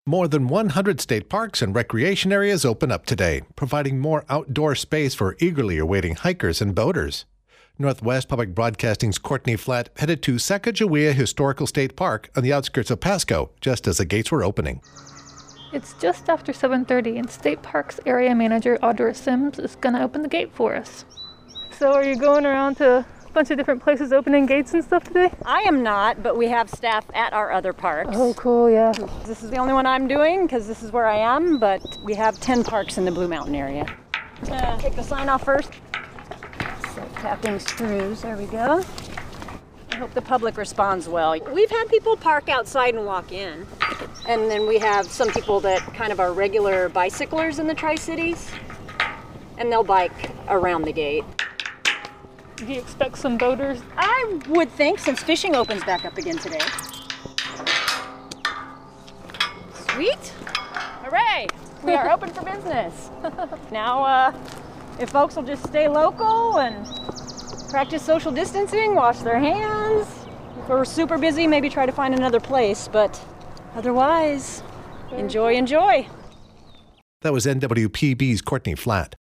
More than 100 state parks and recreation areas open up today, providing more outdoor space for eagerly awaiting hikers and boaters. Northwest Public Broadcasting's Courtney Flatt headed to Sacagawea Historical State Park on the outskirts of Pasco, just as the gates were opening. It's just after 7:30 and State Parks Area Manager Audra Sims is going to open the gate for us. So are you going around to a bunch of different places opening gates and stuff today? I am not, but we have staff at our other parks. Oh, cool, yeah. This is the only one I'm doing because this is where I am, but we have 10 parks in the Blue Mountain area. Take the sign off first. So tapping screws, there we go. I hope the public responds well. We've had people park outside and walk in. And then we have some people that kind of are regular bicyclers in the Tri-Cities, and they'll bike around the gate. Do you expect some boaters? I would think, since fishing opens back up again today. Sweet. Hooray! We are open for business. Now, if folks will just stay local and practice social distancing, wash their hands. If we're super busy, maybe try to find another place, but otherwise, enjoy. That was NWPB's Courtney Flatt.